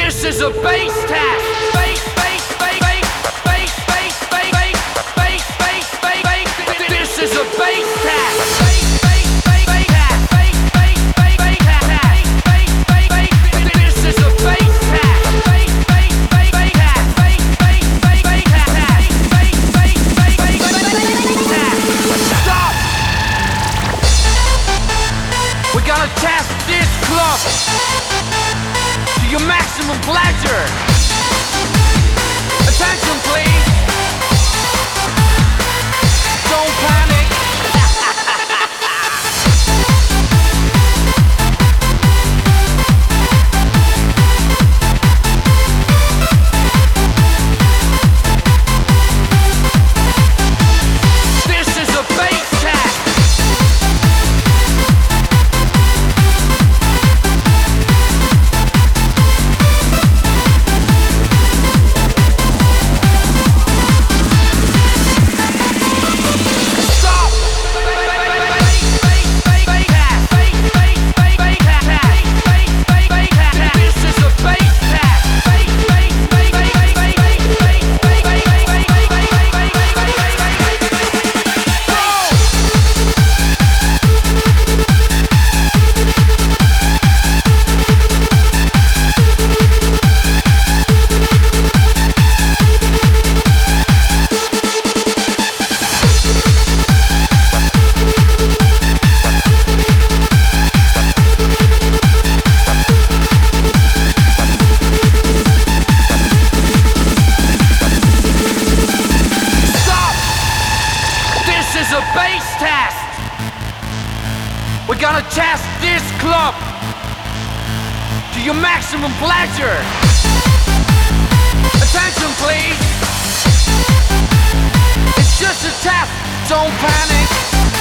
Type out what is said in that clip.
This is a bass test. Bass, bass, bass, bass, bass, bass, bass, bass, bass, bass, bass, bass. This is a bass test. Bass, bass, bass, bass, bass, bass, bass, bass, bass, bass, bass. This is a bass test. Bass, bass, bass, bass, bass, bass, bass, bass, bass, bass, bass. Stop. We're gonna test this club to your maximum pleasure. Attention, please. Don't panic. This is a bass test. This is a bass test. We're gonna test this club to your maximum pleasure. Attention, please. It's just a test. Don't panic.